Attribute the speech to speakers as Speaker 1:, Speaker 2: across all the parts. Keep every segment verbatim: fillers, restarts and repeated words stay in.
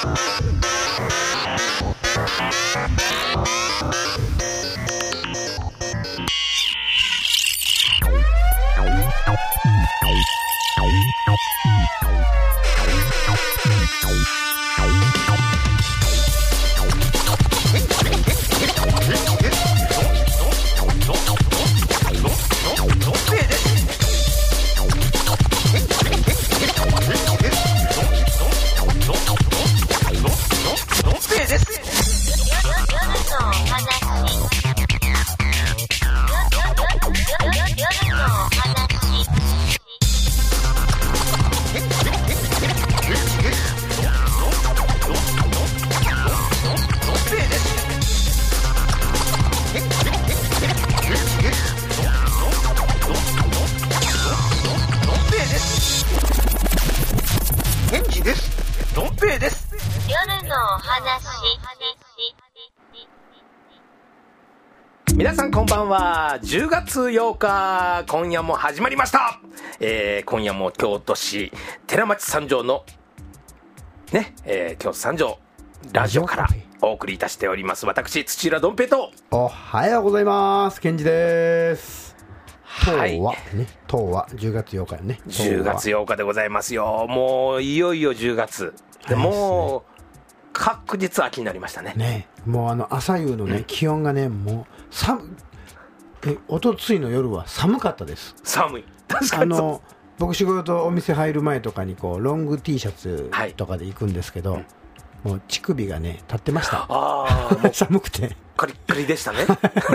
Speaker 1: 皆さんこんばんは。じゅうがつようか、今夜も始まりました、えー、今夜も京都市寺町三条のね、えー、京都三条ラジオからお送りいたしております。私土浦どん平と。
Speaker 2: おはようございます、ケンジです。
Speaker 1: はい、
Speaker 2: 今日はね、今日はじゅうがつようかよね。
Speaker 1: じゅうがつようかでございますよ。もういよいよじゅうがつで、もう確実秋になりましたね。
Speaker 2: ね、もうあの朝夕のね、うん、気温がね、もう寒えおとついの夜は寒かったです。
Speaker 1: 寒い。確かにそう。あの
Speaker 2: 僕仕事お店入る前とかにこうロング T シャツとかで行くんですけど、はい、うん、もう乳首がね立ってました。
Speaker 1: ああ、もう
Speaker 2: 寒くて
Speaker 1: カリッカリでしたね。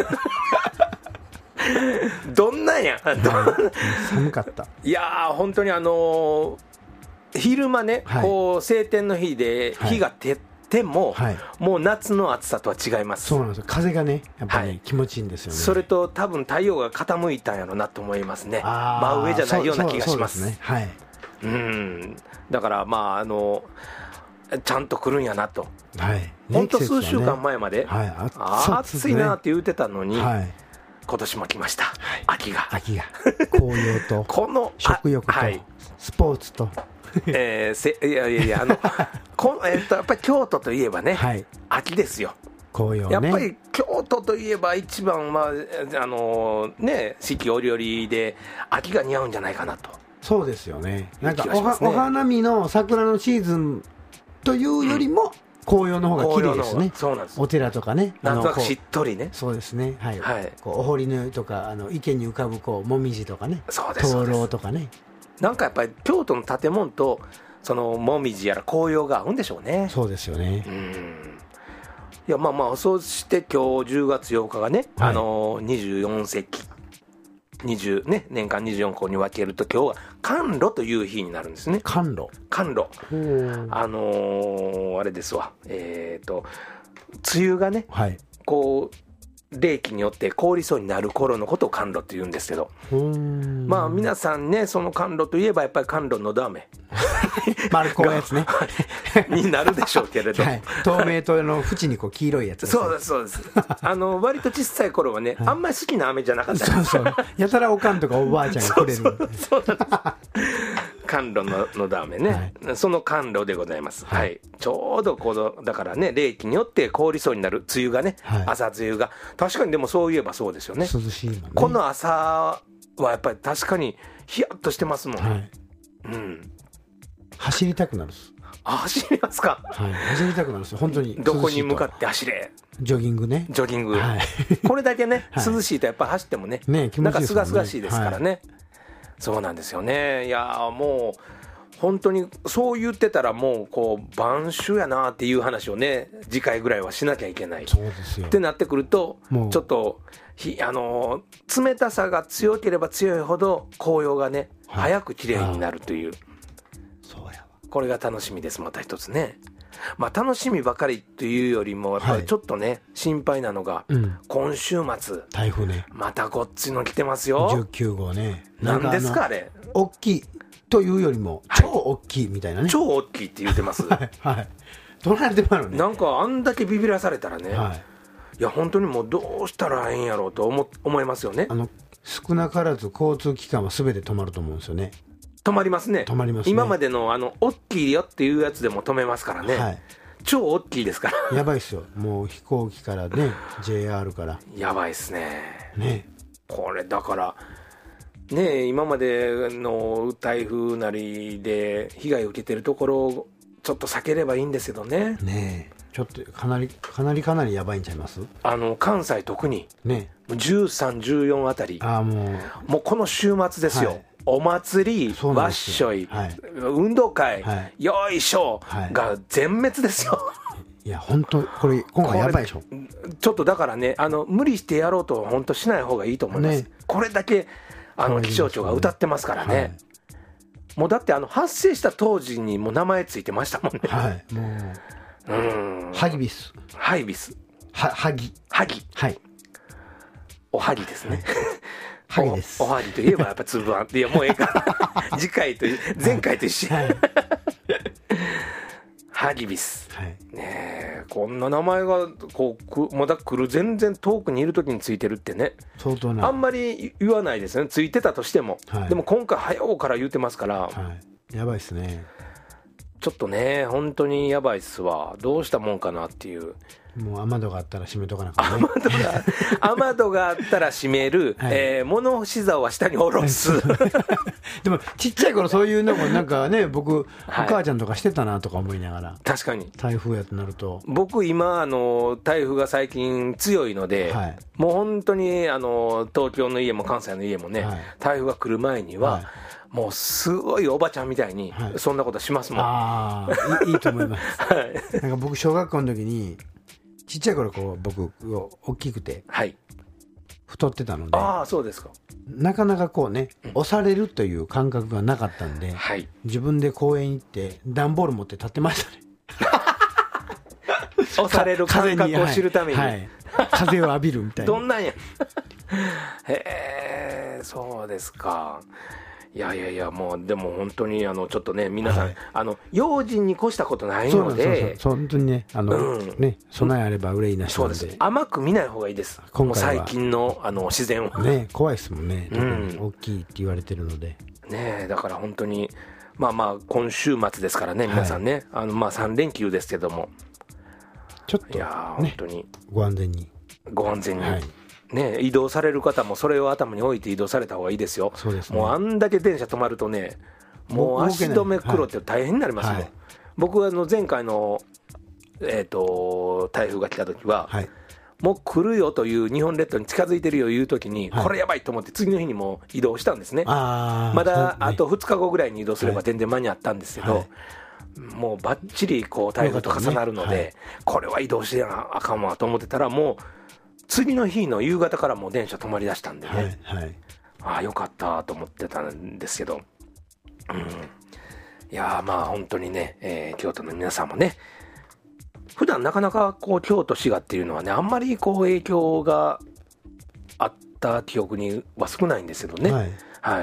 Speaker 1: どんなんや。
Speaker 2: 寒かった。
Speaker 1: いやー本当にあのー、昼間ね、はい、こう晴天の日で日が照っても、はい、もう夏の暑さとは違います。
Speaker 2: そうなんですよ。風がねやっぱり、ね、はい、気持ちいいんですよね。
Speaker 1: それと多分太陽が傾いたんやろなと思いますね。真上じゃないような気がします。
Speaker 2: そうそうそうですね、はい、
Speaker 1: うん、だからまああのちゃんと来るんやなと、
Speaker 2: はい、
Speaker 1: ほんと数週間前まで、
Speaker 2: はい、
Speaker 1: あ暑いなって言ってたのに、はい、今年も来ました、はい、秋が
Speaker 2: 秋が紅葉とこの食欲と、はい、スポーツと
Speaker 1: えー、せいやいやいやあのこ、えー、とやっぱり京都といえばね、はい、秋ですよ。
Speaker 2: 紅葉ね。
Speaker 1: やっぱり京都といえば一番はあのね、四季折々で秋が似合うんじゃないかなと。
Speaker 2: そうですよね。なんか お, はお花見の桜のシーズンというよりも、うん、紅葉の方が綺麗ですね。
Speaker 1: そうなんです。
Speaker 2: お寺とかね、
Speaker 1: なんとなくしっとりね。
Speaker 2: そうですね、はい、はい、こうお堀の湯とかあの池に浮かぶこうもみじとかね、灯籠とかね、
Speaker 1: なんかやっぱり京都の建物とそのもみじやら紅葉が合うんでしょうね。
Speaker 2: そうですよね。
Speaker 1: うん、いやまあまあ、そして今日じゅうがつようかがね、はい、あのにじゅうよんせきにじゅう、ね、年間にじゅうよんこに分けると今日は寒露という日になるんですね。
Speaker 2: 寒露
Speaker 1: 寒露、あのー、あれですわ、えーと梅雨がね、はい、こう冷気によって凍りそうになる頃のことを寒露って言うんですけど、まあ皆さんね、その寒露といえばやっぱり寒露のど飴
Speaker 2: 丸こうやつね
Speaker 1: になるでしょうけれど、はい、
Speaker 2: 透明との縁にこう黄色いやつです、ね、
Speaker 1: そうですそうです。あの割と小さい頃はね、はい、あんまり好きな飴じゃなかったんです。
Speaker 2: そうそう、やたらおかんとかおばあちゃんがくれる。そうそうそうそう
Speaker 1: 甘露ののだ飴ね、はい、その甘露でございます、はいはい、ちょうどこのだからね、冷気によって凍りそうになる梅雨がね、はい、朝梅雨が確かに、でもそういえばそうですよね。
Speaker 2: 涼しいもんね。
Speaker 1: この朝はやっぱり確かにヒヤッとしてますもん、はい、うん、
Speaker 2: 走りたくなる。
Speaker 1: あ、走りますか、
Speaker 2: はい、走りたくなるんですよ本当に。
Speaker 1: どこに向かって走れ。
Speaker 2: ジョギングね、
Speaker 1: ジョギング、はい、これだけね、はい、涼しいとやっぱり走っても ね, ね気持ちいいですもんね。なんかすがすがしいですからね、はい、そうなんですよね。いやもう本当にそう言ってたらもうこう晩秋やなっていう話をね、次回ぐらいはしなきゃいけない。
Speaker 2: そうですよ
Speaker 1: ってなってくると、ちょっとひあの冷たさが強ければ強いほど紅葉がね、はい、早く綺麗になるという、
Speaker 2: そうやわ、
Speaker 1: これが楽しみです。また一つね、まあ、楽しみばかりというよりもやっぱりちょっとね、はい、心配なのが、うん、今週末
Speaker 2: 台風ね、
Speaker 1: またごっついの来てますよ。
Speaker 2: じゅうきゅうごうね。
Speaker 1: なんですかあれ。
Speaker 2: 大きいというよりも超大きいみたいなね、はい、
Speaker 1: 超大きいって言ってますはい、はい、
Speaker 2: どうなってまうのね。
Speaker 1: なんかあんだけビビらされたらね、はい、いや本当にもうどうしたらええんやろうと 思, 思いますよね。
Speaker 2: あの少なからず交通機関は全て止まると思うんですよね。
Speaker 1: 止まりますね。
Speaker 2: 止まりますね。
Speaker 1: 今までのあの大きいよっていうやつでも止めますからね、はい、超大きいですから
Speaker 2: やばいっすよ。もう飛行機からねジェイアール から
Speaker 1: やばいっすね。
Speaker 2: ね
Speaker 1: これだからね、今までの台風なりで被害を受けてるところをちょっと避ければいいんですけどね。
Speaker 2: ねえ、ちょっとかなりかなりかなりやばいんちゃいます？あ
Speaker 1: の関西特にねじゅうさん、じゅうよんあたり、あもうもうこの週末ですよ、はい、お祭り、わっしょい、はい、運動会、はい、よいしょが全滅ですよ、はい、
Speaker 2: いや本当これ今回やばいでしょ。
Speaker 1: ちょっとだからね、あの無理してやろうとは本当しない方がいいと思います、ね、これだけあの気象庁が歌ってますからね、はい、もうだってあの発生した当時にもう名前ついてましたもんね。
Speaker 2: はいもううんハギビス
Speaker 1: ハギビス
Speaker 2: はハギ
Speaker 1: ハギ
Speaker 2: はい
Speaker 1: おはぎですね、
Speaker 2: はい、ハギです。
Speaker 1: おはぎといえばやっぱつぶあんいやもうええから次回と前回と一緒、はいはい、ハギビス、はい、ねえこんな名前がこうまだ来る全然遠くにいる時についてるってね、相当なあんまり言わないですね、ついてたとしても、はい、でも今回早うから言うてますから、は
Speaker 2: い、やばいっすね。
Speaker 1: ちょっとね本当にやばいっすわ。どうしたもんかなっていう。
Speaker 2: もう雨戸があったら閉めとかなきゃね。
Speaker 1: 雨戸が雨戸があったら閉める、はい、えー、物干し竿は下に下ろす
Speaker 2: でもちっちゃい頃そういうのもなんかね僕、はい、お母ちゃんとかしてたなとか思いながら。
Speaker 1: 確かに
Speaker 2: 台風やとなると
Speaker 1: 僕今あの台風が最近強いので、はい、もう本当にあの東京の家も関西の家もね、はい、台風が来る前には、はい、もうすごいおばちゃんみたいにそんなことしますもん、
Speaker 2: はい、あいい、いいと思います、はい、なんか僕小学校の時にちっちゃい頃こう僕大きくて太ってたので、
Speaker 1: ああそうですか。
Speaker 2: なかなかこうね押されるという感覚がなかったんで、はい、自分で公園行って段ボール持って立ってましたね
Speaker 1: 押される感覚を知るために、はいはい、
Speaker 2: 風を浴びるみたいな。
Speaker 1: どんなんやへえそうですか。いやいやいやもうでも本当にあのちょっとね皆さん、はい、あの用心に越したことないので、
Speaker 2: そう本当にねあの、うん、ね備えあれば憂いなしなので、そうです。甘
Speaker 1: く見ない方がいいです。今回は最近のあの自然を
Speaker 2: ね怖いですもんね、特に大きいって言われてるので、
Speaker 1: うん、ねだから本当にまあまあ今週末ですからね皆さんね、はい、あのまあさん連休ですけども
Speaker 2: ちょっと、ね、いや本当にご安全に
Speaker 1: ご安全に、はいね、移動される方もそれを頭に置いて移動された方がいいですよ。そうですね、もうあんだけ電車止まるとねもう足止め黒って大変になりますもん、はい、僕はあの前回の、えー、と台風が来た時は、はい、もう来るよという日本列島に近づいてるよいう時に、はい、これやばいと思って次の日にも移動したんですね。あまだあとふつかごぐらいに移動すれば全然間に合ったんですけど、はいもうばっちりこう台風と重なるので、ねはい、これは移動してあかんわと思ってたらもう次の日の夕方からもう電車止まりだしたんでね、はいはい、ああよかったと思ってたんですけど、うん、いやまあ本当にね、えー、京都の皆さんもね普段なかなかこう京都滋賀っていうのはねあんまりこう影響があった記憶には少ないんですけどね、はいはい、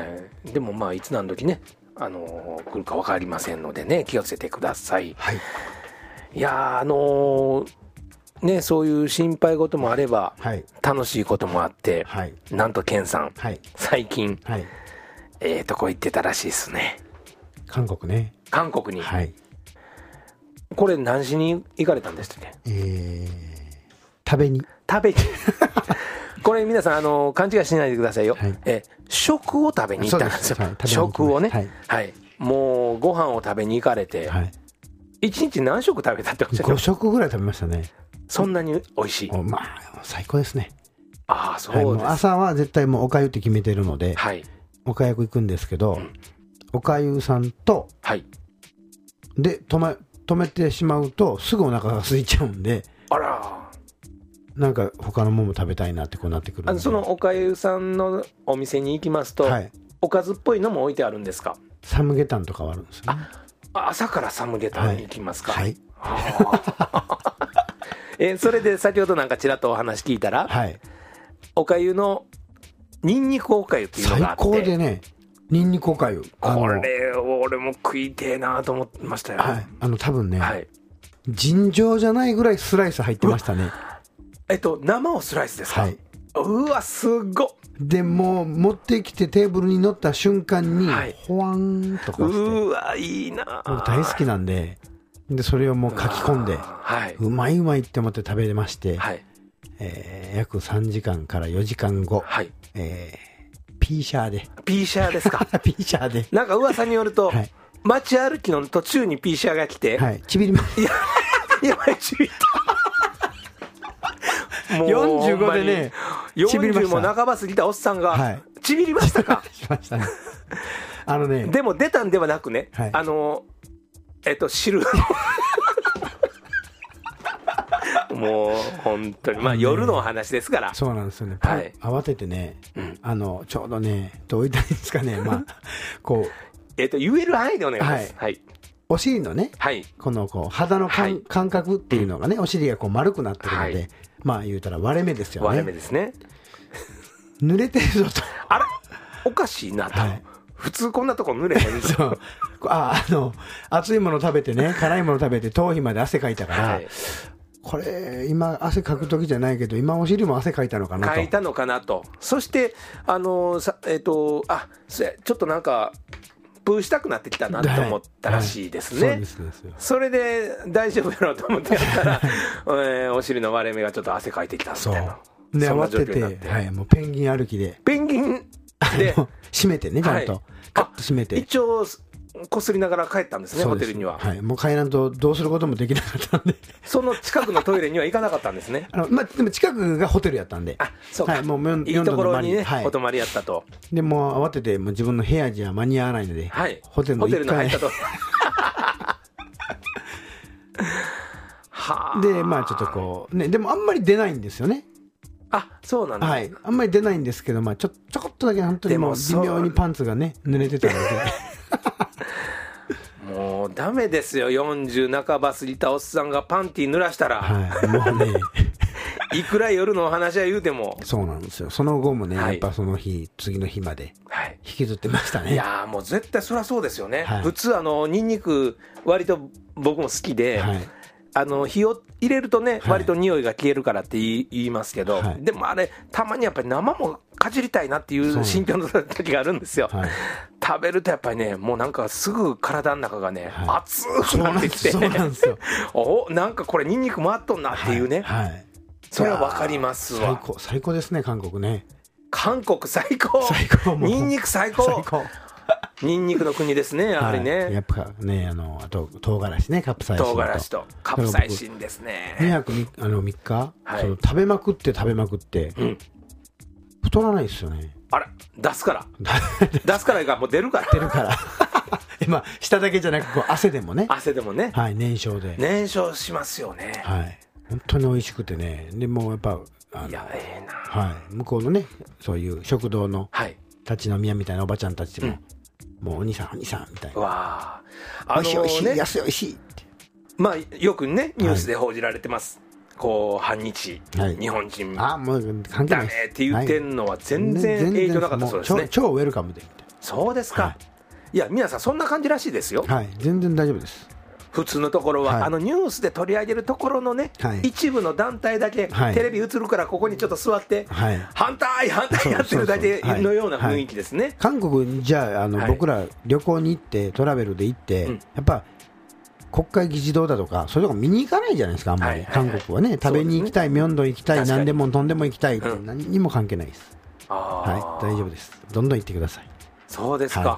Speaker 1: でもまあいつ何時ねあのー、来るか分かりませんのでね気をつけてください、はい、いやあのーね、そういう心配事もあれば、はい、楽しいこともあって、はい、なんと健さん、はい、最近、はい、ええとこ行ってたらしいですね。
Speaker 2: 韓国ね。
Speaker 1: 韓国に、はい、これ何しに行かれたんですってね。
Speaker 2: えー、食べに
Speaker 1: 食べにこれ皆さんあの勘違いしないでくださいよ、はい、え食を食べに行ったんですよ。です、はい、食をね、はいはい、もうご飯を食べに行かれて、はい、いちにち何食食べたっておっしゃって
Speaker 2: ご食ぐらい食べましたね。
Speaker 1: そんなに美味しい。
Speaker 2: まあ最高ですね。
Speaker 1: ああそうです、はい、
Speaker 2: 朝は絶対もうおかゆって決めてるので、はい、おかゆ行くんですけど、うん、おかゆさんと、はい、で止め、止めてしまうとすぐお腹が空いちゃうんで、あらなんか他のものも食べたいなってこうなってくるんで、
Speaker 1: あのそのおかゆさんのお店に行きますと、はい、おかずっぽいのも置いてあるんですか。
Speaker 2: サムゲタンとかはあるんですよね。
Speaker 1: あ朝からサムゲタンに行きますか。はい、はいえそれで先ほどなんかちらっとお話聞いたら、はい、おかゆのニンニクおかゆっていうのがあって
Speaker 2: 最高でね、ニンニクおかゆ
Speaker 1: これ俺も食いてえなと思ってましたよ、
Speaker 2: はい、あの多分ね、はい、尋常じゃないぐらいスライス入ってましたね。
Speaker 1: えっと生をスライスですか。はい、 うわすごっ。
Speaker 2: でもう持ってきてテーブルに乗った瞬間に、はい、ほわんとかして、
Speaker 1: うわいいな。
Speaker 2: 僕大好きなんで、でそれをもう書き込んで、はい、うまいうまいって思って食べれまして、はい、えー、約さんじかんからよじかんご、はい、えー、ピーシャーで
Speaker 1: ピーシャーですか
Speaker 2: ピーシャーで
Speaker 1: なんか噂によると、はい、街歩きの途中にピーシャーが来て、
Speaker 2: はい、ちびりま
Speaker 1: いややばいちびったもう
Speaker 2: よんじゅうごでね
Speaker 1: よんじゅうも半ば過ぎたおっさんが、はい、ちびりましたか
Speaker 2: しましたね。あのね
Speaker 1: でも出たんではなくね、はい、あのえっと汁もう本当にまあ夜のお話ですから、
Speaker 2: そうなんですよね、はい、慌ててね、うん、あのちょうどねどう言ったらいいんですかね、まあこう
Speaker 1: えっと言える範囲でお願いします、はいはい、
Speaker 2: お尻のね、はい、このこう肌の、はい、感覚っていうのがね、お尻がこう丸くなってるので、はい、まあ言うたら割れ目ですよね。
Speaker 1: 割れ目ですね。
Speaker 2: 濡れてるぞと、
Speaker 1: あれおかしいなと、はい、普通こんなとこ濡れへんぞ
Speaker 2: そうああの熱いもの食べてね辛いもの食べて頭皮まで汗かいたから、はい、これ今汗かく時じゃないけど今お尻も汗かいたのかなと
Speaker 1: かいたのかなと。そしてあのさえっ、ー、とあちょっとなんかプーしたくなってきたなと思ったらしいですね、はいはい、そうですですよ。それで大丈夫やろうと思ってやったら、えー、お尻の割れ目がちょっと汗かいてきたみたいな。
Speaker 2: で慌てて、はい、もうペンギン歩きで
Speaker 1: ペンギンで
Speaker 2: 締めてねちゃんと、はい、カッと締めて
Speaker 1: 一応こすりながら帰ったんですね、ホテルには。
Speaker 2: はい、もう帰らんとどうすることもできなかったんで
Speaker 1: その近くのトイレには行かなかったんですね
Speaker 2: あの、まあ、でも近くがホテルやったんで、
Speaker 1: あそうか、はい、も
Speaker 2: う
Speaker 1: いいところにね、はい、お泊まりやったと。
Speaker 2: でもう慌ててもう自分の部屋じゃ間に合わないので、
Speaker 1: はい、
Speaker 2: ホテルのいっかい
Speaker 1: ホテルの入ったと
Speaker 2: はでまあちょっとこうね、でもあんまり出ないんですよね。
Speaker 1: あそうなんだ、
Speaker 2: はい、あんまり出ないんですけど、まあ、ちょちょこっとだけ本当にもう微妙にパンツがね濡れてたの
Speaker 1: でもうダメですよ、よんじゅう半ば過ぎたおっさんがパンティー濡らしたら、
Speaker 2: はい、もうね
Speaker 1: いくら夜のお話は言うても。
Speaker 2: そうなんですよ。その後もね、はい、やっぱその日次の日まで引きずってましたね、はい、
Speaker 1: いやもう絶対そりゃそうですよね、はい、普通あのニンニク割と僕も好きで、はい、あの火を入れるとね、はい、割と匂いが消えるからって言い、言いますけど、はい、でもあれたまにやっぱり生もかじりたいなっていう心境の時があるんですよ、はい、食べるとやっぱりねもうなんかすぐ体の中がね、はい、熱くなってきて、
Speaker 2: そうなんですよ
Speaker 1: おなんかこれニンニク回っとんなっていうね、はいはい、それは分かりますわ。
Speaker 2: 最高最高ですね韓国ね。
Speaker 1: 韓国最高、最高、ニンニク最高、最高ニンニクの国ですね、やはりね、
Speaker 2: はい、やっぱね、あのあと唐辛子ね、カプサイシンと
Speaker 1: 唐辛子とカプサイシンですね。
Speaker 2: にはくみっか、あのみっか、はい、その食べまくって食べまくって、うん、太らないですよね。
Speaker 1: あれ出すから出すからがもう出るから
Speaker 2: 出るから今舌だけじゃなくこう汗でもね、
Speaker 1: 汗でもね、
Speaker 2: はい、燃焼で
Speaker 1: 燃焼しますよね。
Speaker 2: はい、本当に美味しくてね。でもやっぱ
Speaker 1: いやええな、
Speaker 2: はい、向こうのねそういう食堂の立ち飲み屋みたいなおばちゃんたちも、うんもうお兄さんお兄さんみたいな、
Speaker 1: わ
Speaker 2: あ、美味しい美味しい、安い美味しいって、
Speaker 1: まあよくねニュースで報じられてます、はい、こう反日、はい、日本人
Speaker 2: あもう関係ない
Speaker 1: ダメって言ってんのは全然影響なかったそうですね、
Speaker 2: はい、超, 超ウェルカムでみたいな。
Speaker 1: そうですか、はい、いや皆さんそんな感じらしいですよ。
Speaker 2: はい、全然大丈夫です。
Speaker 1: 普通のところは、はい、あのニュースで取り上げるところのね、はい、一部の団体だけ、はい、テレビ映るからここにちょっと座って、はい、反対反対やってるだけのような雰囲気ですね。
Speaker 2: 韓国じゃあ、あの、はい、僕ら旅行に行ってトラベルで行って、うん、やっぱ国会議事堂だとかそういうとこ見に行かないじゃないですかあんまり、はいはいはい、韓国はね食べに行きたい、ミョンドン行きたい、何でもとんでも行きたいって、うん、何にも関係ないです。はい、大丈夫です。どんどん行ってください。
Speaker 1: そうですか、
Speaker 2: はい、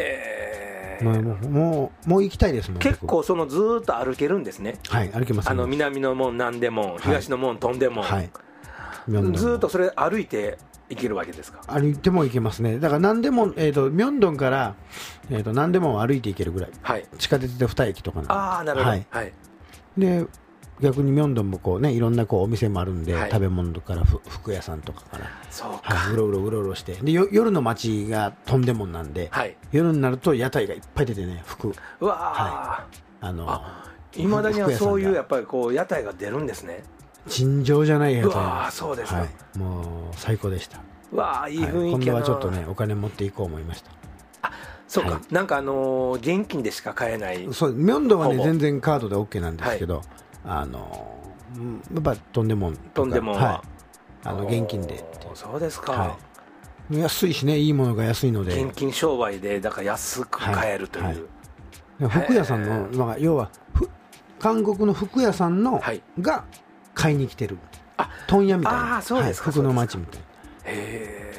Speaker 1: へー
Speaker 2: もう、もう、もう行きたいですもん。
Speaker 1: 結構そのずーっと歩けるんですね。
Speaker 2: はい、歩けます。
Speaker 1: あの南の門南でも東の門飛んでも、はい、ずーっとそれ歩いて行けるわけですか。
Speaker 2: 歩いても行けますね。だから何でも、えーと、ミョンドンから、えーと、何でも歩いて行けるぐらい、はい、地下鉄でに駅とかなんで。
Speaker 1: ああなるほど、はいはい、
Speaker 2: で逆にミョンドンもこう、ね、いろんなこうお店もあるんで、はい、食べ物から服屋さんとかから
Speaker 1: そうか、
Speaker 2: はい、うろうろうろうろしてで夜の街がとんでもんなんで、はい、夜になると屋台がいっぱい出てね服
Speaker 1: うわ、はい、
Speaker 2: あの
Speaker 1: いまだにはそういうやっぱりこう屋台が出るんですね。
Speaker 2: 尋常じゃない屋台。
Speaker 1: うわそうですか、はい、
Speaker 2: もう最高でした。
Speaker 1: うわいい雰囲気やな、はい、
Speaker 2: 今度はちょっとねお金持っていこう思いました。
Speaker 1: あそうか、はい、なんかあのー、現金でしか買えない。
Speaker 2: そうミョンドンはね全然カードで OK なんですけど、はい、あのやっぱとんでもんとか
Speaker 1: とんでもんは、は
Speaker 2: あの現金で。
Speaker 1: そうですか、
Speaker 2: はい、安いしね、いいものが安いので、
Speaker 1: 現金商売でだから安く買えるという、はい
Speaker 2: はい、服屋さんの、まあ、要は韓国の服屋さんの、はい、が買いに来てる、あ、問屋みたいな、あ、そうですか、はい、服の街みたいな。へ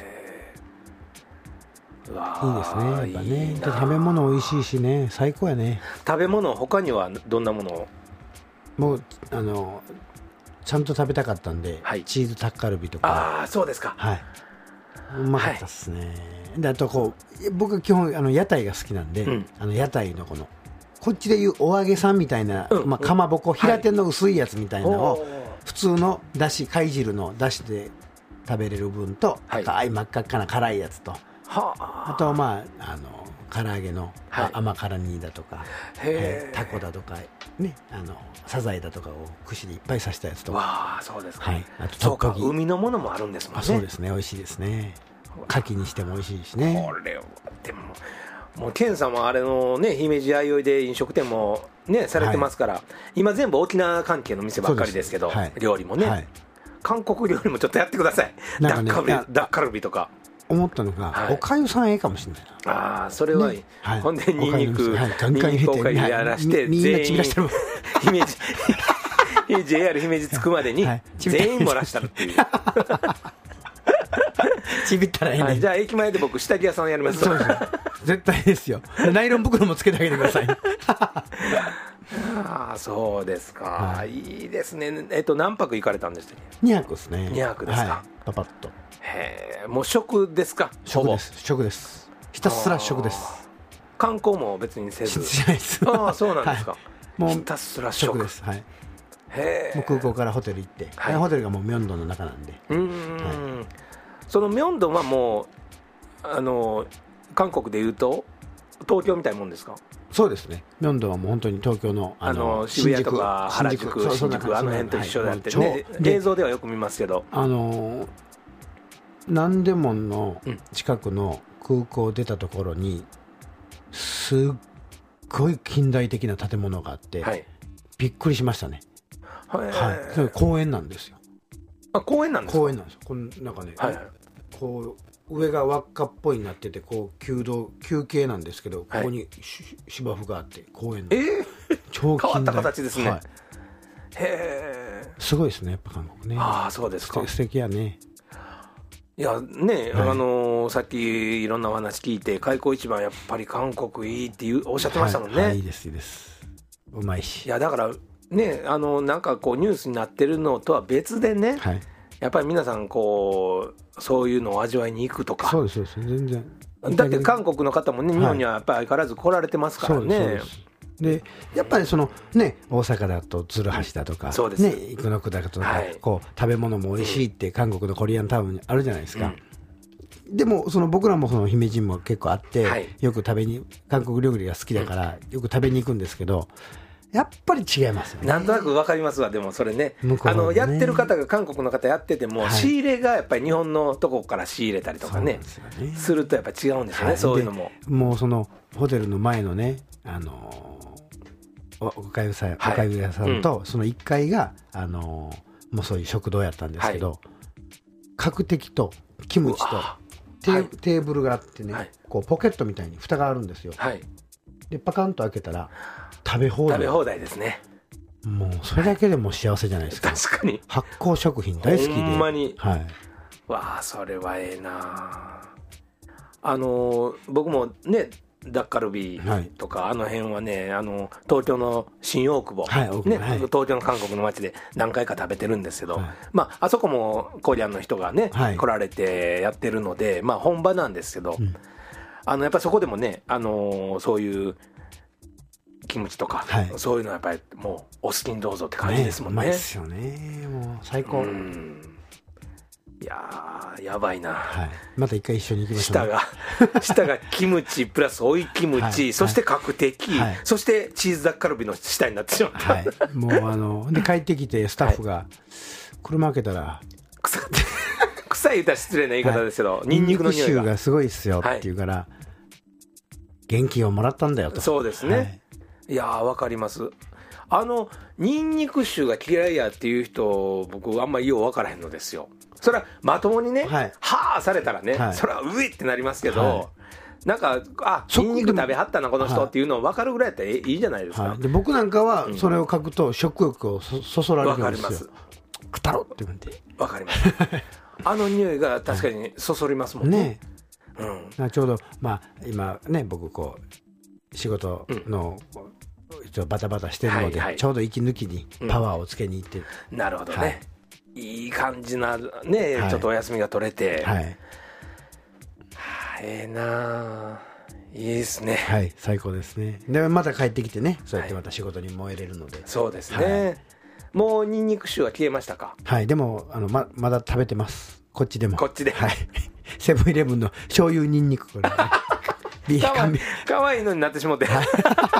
Speaker 2: ー、いいですね、やっぱね。いい食べ物美味しいしね、最高やね。
Speaker 1: 食べ物、他にはどんなものを？
Speaker 2: もうあのちゃんと食べたかったんで、はい、チーズタッカルビとか。
Speaker 1: ああ、そうですか。
Speaker 2: はい、うまかったっすね。はい、であとこう、僕は基本あの屋台が好きなんで、うん、あの屋台のこのこっちでいうお揚げさんみたいな、うん、まあ、かまぼこ、平手の薄いやつみたいなのを、はい、普通のだし、貝汁のだしで食べれる分と、はい、あい真っ赤っかな辛いやつと、はあ、あとはまああの唐揚げの、はい、甘辛煮だとか、えー、タコだとか、ね、あのサザエだとかを串でいっぱい刺したやつとか。
Speaker 1: わあ、そうですか。
Speaker 2: はい、あと
Speaker 1: そうか、海のものもあるんですもんね。
Speaker 2: そうですね、美味しいですね。牡蠣にしても美味しいしね。
Speaker 1: これはでももうケンさんもあれのね、姫路弥生で飲食店もねされてますから、はい、今全部沖縄関係の店ばっかりですけど、はい、料理もね、はい、韓国料理もちょっとやってください。なんか、ね、ダッカルビとか
Speaker 2: 思ったのが、はい、おかゆさんええかもしれないな。
Speaker 1: ああ、それはいい、ね、はい、ほんでニンニク、はい、ニンニクおかゆやらして、はい、みんなちびらしてる姫路ジェイアール 姫路着くまでに全員漏らしたるっていう
Speaker 2: ちびったらええね、
Speaker 1: はい、じゃあ駅前で僕下着屋さんやります。
Speaker 2: そうです絶対ですよ。ナイロン袋もつけてあげてください
Speaker 1: ああ、そうですか、はい、いいですね。えっと何泊行かれたんでしたっけ？
Speaker 2: にはくですね。
Speaker 1: にはくですか、
Speaker 2: はい、パパッと。
Speaker 1: へえ、もう食ですか？
Speaker 2: 食です、食です。ひたすら食です。
Speaker 1: 観光も別にせず。
Speaker 2: しないです。
Speaker 1: ああ、そうなんですか、はい、
Speaker 2: もう
Speaker 1: ひたすら食
Speaker 2: です。はい、
Speaker 1: へえ。
Speaker 2: もう空港からホテル行って、はい、ホテルがもうミョンドンの中なんで。
Speaker 1: うーん、はい、そのミョンドンはもうあの韓国でいうと東京みたいなもんですか？
Speaker 2: そうですね、ミョンドンはもう本当に東京の、
Speaker 1: あの渋谷とか原宿、新宿、あの辺と一緒であってね、映像ではよく見ますけど、
Speaker 2: あの南大門の近くの空港出たところにすっごい近代的な建物があって、はい、びっくりしましたね。はい、はい、それ公園なんですよ。
Speaker 1: あ、公園なんですか？
Speaker 2: 公園なんですよ。このなんかね、はいはい、こう上が輪っかっぽいになってて、こう弓道休憩なんですけど、ここに、はい、芝生があって公園、
Speaker 1: えー、超近代変わった形ですね、はい、へえ、
Speaker 2: すごいですね、やっぱ韓国ね。
Speaker 1: ああ、そうですか。
Speaker 2: 素敵やね。
Speaker 1: いやね、はい、あのー、さっきいろんなお話聞いて、開口一番やっぱり韓国いいっていうおっしゃってましたもんね。
Speaker 2: はいはい、いいですいいです、うまいし。
Speaker 1: いやだからね、あのなんかこうニュースになってるのとは別でね、はい、やっぱり皆さんこうそういうのを味わいに行くとか。
Speaker 2: そうですそうです、全然。
Speaker 1: だって韓国の方もね、日本にはやっぱり相変わらず来られてますからね。はい、そうですそうです。
Speaker 2: でやっぱりそのね、大阪だと鶴橋だとか、うん、ね、生野区だとか、はい、こう食べ物も美味しいって、うん、韓国のコリアンタウンにあるじゃないですか、うん、でもその僕らもその姫路も結構あって、はい、よく食べに、韓国料理が好きだから、うん、よく食べに行くんですけど、やっぱり違いますよね。
Speaker 1: なんとなく分かりますわ。でもそれね、ね、あのやってる方が韓国の方やってても、はい、仕入れがやっぱり日本のとこから仕入れたりとか ね, す, ねするとやっぱり違うんですよね、はい、そういうのも。
Speaker 2: もうそのホテルの前のね、あのおかゆさん、はい、おかゆ屋さんと、うん、そのいっかいが、あのー、もうそういう食堂やったんですけど、はい、角的とキムチとテー、はい、テーブルがあってね、はい、こうポケットみたいに蓋があるんですよ、はい、でパカンと開けたら食べ放題。
Speaker 1: 食べ放題ですね。
Speaker 2: もうそれだけでも幸せじゃないですか。
Speaker 1: 確かに
Speaker 2: 発酵食品大好きで、
Speaker 1: ほんまに、
Speaker 2: はい、
Speaker 1: わあ、それはええな。あのー、僕もねダッカルビとか、はい、あの辺はね、あの東京の新大久保、はいねはい、東京の韓国の街で何回か食べてるんですけど、はい、まあ、あそこもコリアンの人がね、はい、来られてやってるので、まあ、本場なんですけど、うん、あのやっぱりそこでもね、あのー、そういうキムチとか、はい、そういうのはやっぱりもうお好きにどうぞって感じですもんね。
Speaker 2: ね、うまいですよね、もう最高。うん、
Speaker 1: いやーやばいな、
Speaker 2: はい、また一回一緒に行きましょう。
Speaker 1: 下が下がキムチプラス追いキムチ、はい、そして角的、はい、そしてチーズダッカルビの下になってしまった、はい、
Speaker 2: もうあので帰ってきてスタッフが、はい、車開けたら
Speaker 1: 臭臭い言ったら失礼な言い方ですけど、はい、ニンニクの匂いが、ニンニク臭
Speaker 2: がすごいっすよって言うから、はい、元気をもらったんだよと。
Speaker 1: そうですね、はい、いやーわかります。あのニンニク臭が嫌いやっていう人、僕あんまりよう分からへんのですよ。 それはまともにね、はい、はあされたらね、はい、それはうえってなりますけど、はい、なんか、あ、ニンニク食べはったなこの人っていうのを分かるぐらいやったらいいじゃないですか、はい、
Speaker 2: で僕なんかはそれを書くと食欲をそそそられるんですよ。分かります。食ったろって言うんで
Speaker 1: 分かりますあの匂いが確かにそそりますもんね、
Speaker 2: はい、ね、うん、ちょうど、まあ、今ね僕こう仕事の、うん、一応バタバタしてるので、はいはい、ちょうど息抜きにパワーをつけに行って、
Speaker 1: うん、なるほどね、はい、いい感じなね、はい、ちょっとお休みが取れて、はい、はあ、ええー、なあ、いいですね。
Speaker 2: はい、最高ですね。でまた帰ってきてね、そうやってまた仕事に燃えれるので、はい、
Speaker 1: そうですね、はい、もうニンニク臭は消えましたか？
Speaker 2: はい、でもあの ま, まだ食べてます。こっちでも。
Speaker 1: こっちで、
Speaker 2: はい、セブンイレブンの醤油ニンニクこれ、ね、
Speaker 1: かわいいのになってしもては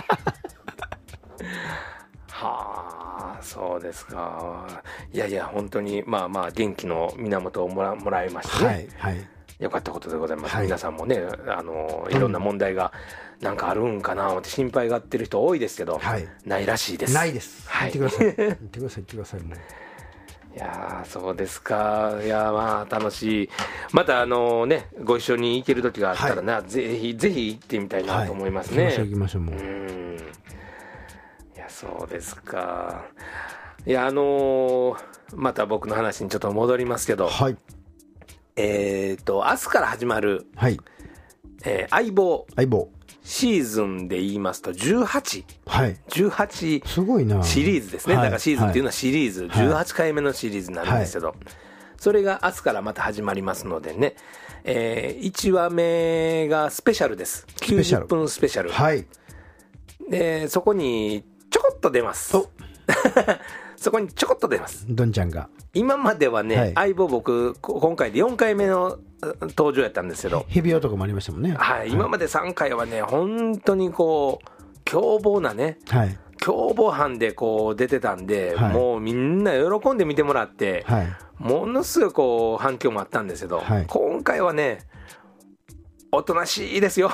Speaker 1: あ、そうですか。いやいや本当にまあまあ元気の源をも ら, もらいましてね、はいはい、よかったことでございます、はい、皆さんもね、あのいろんな問題がなんかあるんかなって心配がってる人多いですけど、はい、ないらしいです。
Speaker 2: ないです、はい、言ってください言ってください言ってくださいもう
Speaker 1: いやそうですか。いやまあ楽しい。またあのねご一緒に行ける時があったらな、はい、ぜひぜひ行ってみたいなと思いますね、
Speaker 2: はい、行きましょう行きましょう。もう、うん、
Speaker 1: いやそうですか。いやあのー、また僕の話にちょっと戻りますけど、はい、えっ、ー、と明日から始まる、はい、えー、相棒
Speaker 2: 相棒
Speaker 1: シーズンで言いますとじゅうはち、はい、じゅうはち
Speaker 2: すごいな
Speaker 1: シリーズですね、はい、だからシーズンっていうのはシリーズ、はい、じゅうはちかいめのシリーズなんですけど、はい、それが明日からまた始まりますのでね、えー、いちわめがスペシャルです。きゅうじゅっぷんスペシャル、はい、でそこにちょこっと出ますそこにちょこっと出ます。
Speaker 2: どんちゃんが
Speaker 1: 今まではね、はい、相棒僕今回でよんかいめの登場やったんですけど、
Speaker 2: ヘビ男もありましたもんね、
Speaker 1: はい、今までさんかいはね本当にこう凶暴なね、はい、凶暴犯でこう出てたんで、はい、もうみんな喜んで見てもらって、はい、ものすごいこう反響もあったんですけど、はい、今回はねおとなしいですよ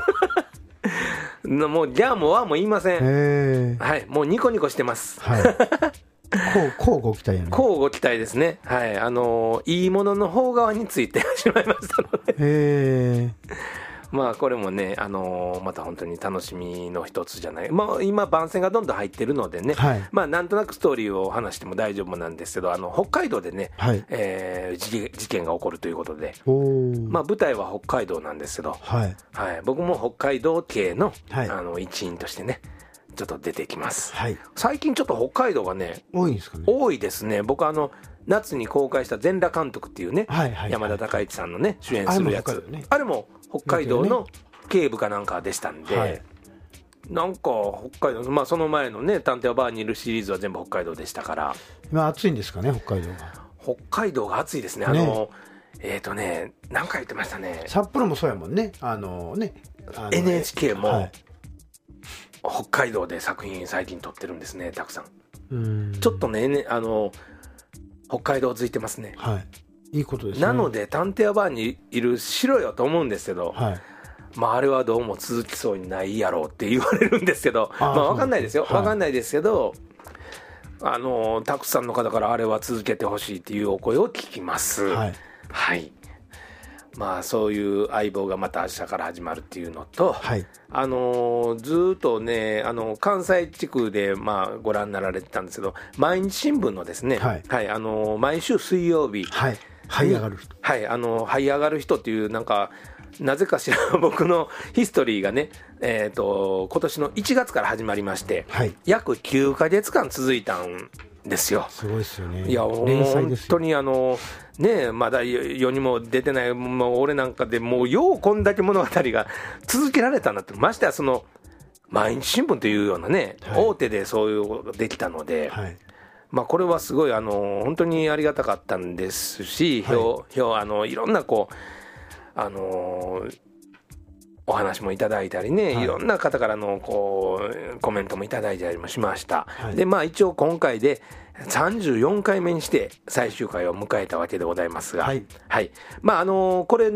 Speaker 1: もうギャーもワーも言いません、はい、もうニコニコしてます、はい
Speaker 2: こうご期待やね。
Speaker 1: こうご期待ですね。はい、あのー、いいものの方側についてしまいましたので。へまあこれもね、あのー、また本当に楽しみの一つじゃない。まあ今番宣がどんどん入ってるのでね、はい、まあなんとなくストーリーを話しても大丈夫なんですけど、あの北海道でね、はい、えー、事件が起こるということで、まあ舞台は北海道なんですけど、はいはい、僕も北海道系の、はい、あの一員としてね。ちょっと出てきます、はい、最近ちょっと北海道がね
Speaker 2: 多いですかね。
Speaker 1: 多いですね。僕あの夏に公開した全裸監督っていうね、はいはいはい、山田孝之さんのね主演するやつ、 あれも、ね、あれも北海道の警部かなんかでしたんで、はい、なんか北海道、まあその前のね探偵はバーにいるシリーズは全部北海道でしたから。
Speaker 2: 今暑いんですかね北海道が。
Speaker 1: 北海道が暑いですね。あのねえっ、ー、とね何回言ってましたね。
Speaker 2: 札幌もそうやもんね。あのね
Speaker 1: あの エヌエイチケー も、はい、北海道で作品最近撮ってるんですねたくさん。うーんちょっとねあの北海道づいてますね。
Speaker 2: はいいいことですね。
Speaker 1: なので探偵はバーにいるしろよと思うんですけど、はい、まああれはどうも続きそうにないやろうって言われるんですけど、あまあ分かんないですよ、はい、分かんないですけど、あのたくさんの方からあれは続けてほしいっていうお声を聞きます。はい、はい、まあそういう相棒がまた明日から始まるっていうのと、はい、あのー、ずっとねあの関西地区でまあご覧になられてたんですけど、毎日新聞のですね、はいはい、あのー、毎週水曜日、はい、
Speaker 2: 這い上がる人、
Speaker 1: はい、あの這い上がる人っていうなんかなぜかしら僕のヒストリーがね、えー、と今年のいちがつから始まりまして、はい、約きゅうかげつかん続いたんですよ。
Speaker 2: すごいですよね。
Speaker 1: いや本当にあのねまだ世にも出てないもう俺なんかでもうようこんだけ物語が続けられたんだって。ましてやその毎日新聞というようなね、はい、大手でそういうできたので、はい、まあこれはすごいあの本当にありがたかったんですし、はい、表表あのいろんなこうあのー、お話もいただいたりね、はい、いろんな方からのこうコメントもいただいたりもしました、はい、でまあ一応今回でさんじゅうよんかいめにして最終回を迎えたわけでございますが、はい、はい、まああのー、これね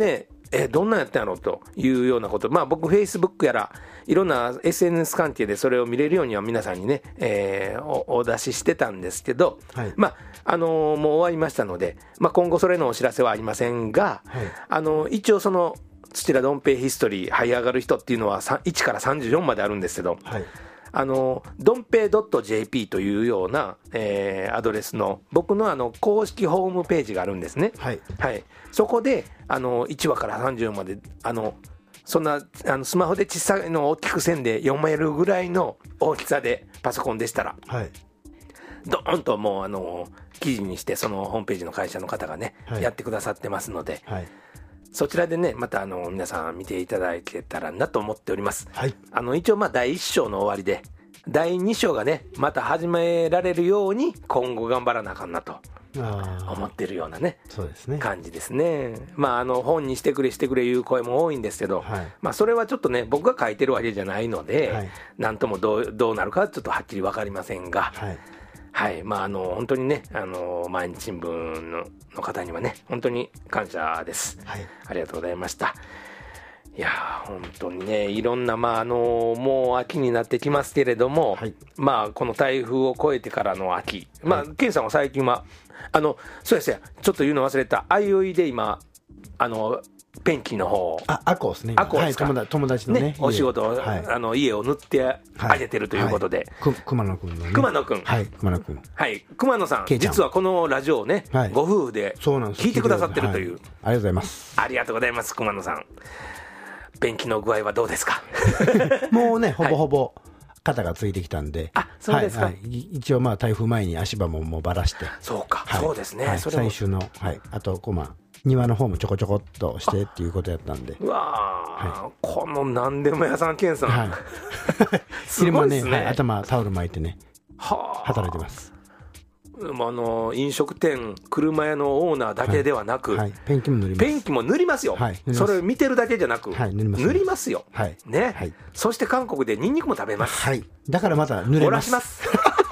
Speaker 1: えどんなんやったんやろうというようなこと、まあ、僕、フェイスブックやら、いろんな エスエヌエス 関係でそれを見れるようには皆さんにね、えー、お, お出ししてたんですけど、はい、まああのー、もう終わりましたので、まあ、今後それのお知らせはありませんが、はい、あのー、一応その土田ドンペイヒストリー這い上がる人っていうのはいちからさんじゅうよんまであるんですけど、はい、あのドンペイ .jp というような、えー、アドレスの僕のあの公式ホームページがあるんですね、はいはい、そこであのいちわからさんじゅうよんまであのそんなあのスマホで小さいのを大きく線で読めるぐらいの大きさでパソコンでしたら、はい、ドーンともうあの記事にしてそのホームページの会社の方がね、はい、やってくださってますので、はい、そちらでねまたあの皆さん見ていただけたらなと思っております、はい、あの一応まあだいいっ章の終わりでだいに章がねまた始められるように今後頑張らなあかんなと思ってるようなね、そうですね感じですね。まああの本にしてくれしてくれいう声も多いんですけど、はい、まあそれはちょっとね僕が書いてるわけじゃないので、はい、なんともどう、どうなるかちょっとはっきり分かりませんが、はいはい、まああの本当にねあの毎日新聞 の, の方にはね本当に感謝です、はい、ありがとうございました。いや本当にねいろんな、まあ、あのもう秋になってきますけれども、はい、まあこの台風を越えてからの秋、まあ、はい、ケンさんは最近はあのそうですやちょっと言うの忘れたあいおいで今あのペンキの方
Speaker 2: あアコですね
Speaker 1: アコですか、
Speaker 2: はい、友達の ね, ね
Speaker 1: お仕事、はい、あの家を塗ってあげてるということで、
Speaker 2: はいはい、熊野くんのね
Speaker 1: 熊野くん
Speaker 2: はい熊野くん
Speaker 1: はい熊野さん実はこのラジオをね、はい、ご夫婦で聞いてくださってるという、はい、あり
Speaker 2: がとうございます
Speaker 1: ありがとうございます熊野さんペンキの具合はどうですか
Speaker 2: もうねほぼほぼ肩がついてきたんで、
Speaker 1: あそうですか、はいはい、
Speaker 2: 一応まあ台風前に足場ももうばらして
Speaker 1: そうか、はい、そうですね、
Speaker 2: はい、それ最終の、はい、あとこうまあ庭の方もちょこちょこっとしてっていうことやったんで、
Speaker 1: うわ、はい、この何でも屋さんケンさん、はい、
Speaker 2: すごいですね、はい、頭タオル巻いてねは働いてます。
Speaker 1: あの飲食店車屋のオーナーだけではなく、はいはい、
Speaker 2: ペンキも塗ります
Speaker 1: ペンキも塗りますよ、はい、それを見てるだけじゃなく、はい、塗ります塗りますよ、はいねはい、そして韓国でニンニクも食べます、
Speaker 2: はい、だからまた塗れます
Speaker 1: 漏らします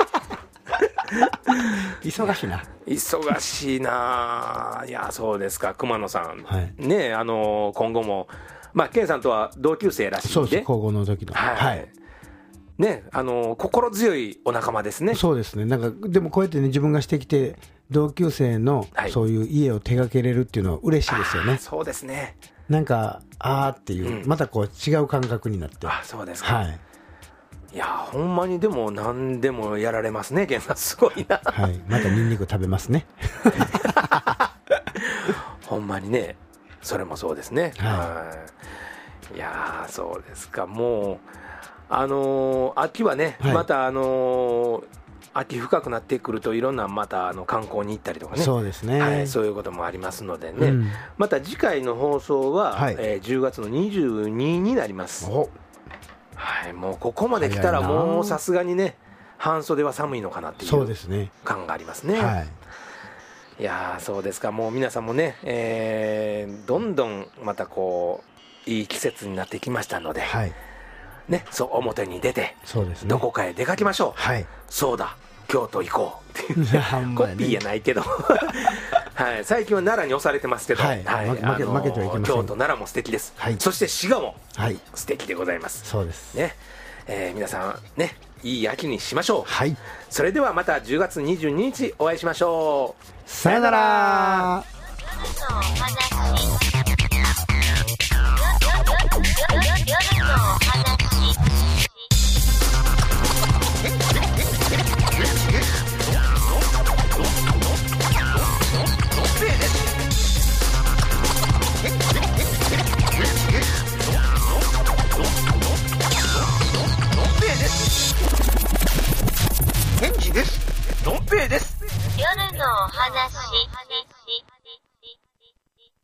Speaker 2: 忙しいな
Speaker 1: 忙しいな。いやそうですか熊野さん、はい、ねあの今後もまあケンさんとは同級生らしいんで、
Speaker 2: そうです高校の時のはい、はい
Speaker 1: ね、あの心強いお仲間ですね。
Speaker 2: そうですねなんかでもこうやってね自分がしてきて同級生のそういう家を手掛けれるっていうのは嬉しいですよね、はい、
Speaker 1: そうですね
Speaker 2: なんかあーっていう、うん、またこう違う感覚になって。
Speaker 1: あそうですか、はい、いやほんまにでも何でもやられますねケンさんすごいな、
Speaker 2: はい、またニンニク食べますね
Speaker 1: ほんまにねそれもそうですね、はい、いやそうですか。もうあのー、秋はね、はい、また、あのー、秋深くなってくるといろんなまたあの観光に行ったりとかね、
Speaker 2: そうですね、
Speaker 1: はい、そういうこともありますのでね、うん、また次回の放送は、はいえー、じゅうがつのにじゅうににちになります。はい、もうここまで来たらもうさすがにね半袖は寒いのかなっていう感がありますね。はい、いやそうですか。もう皆さんもね、えー、どんどんまたこういい季節になってきましたので、はいね、そう表に出てそうです、ね、どこかへ出かけましょう、はい、そうだ京都行こうっていうコピーやないけど、はい、最近は奈良に押されてますけど、はいはい、あのー、京都奈良も素敵です、はい、そして滋賀も素敵でございます、
Speaker 2: そうです、
Speaker 1: ねえー、皆さんねいい秋にしましょう、
Speaker 2: はい、
Speaker 1: それではまたじゅうがつにじゅうににちお会いしましょう。
Speaker 2: さよなら。
Speaker 1: ケンジです。ドンペイです。
Speaker 3: 夜のお話。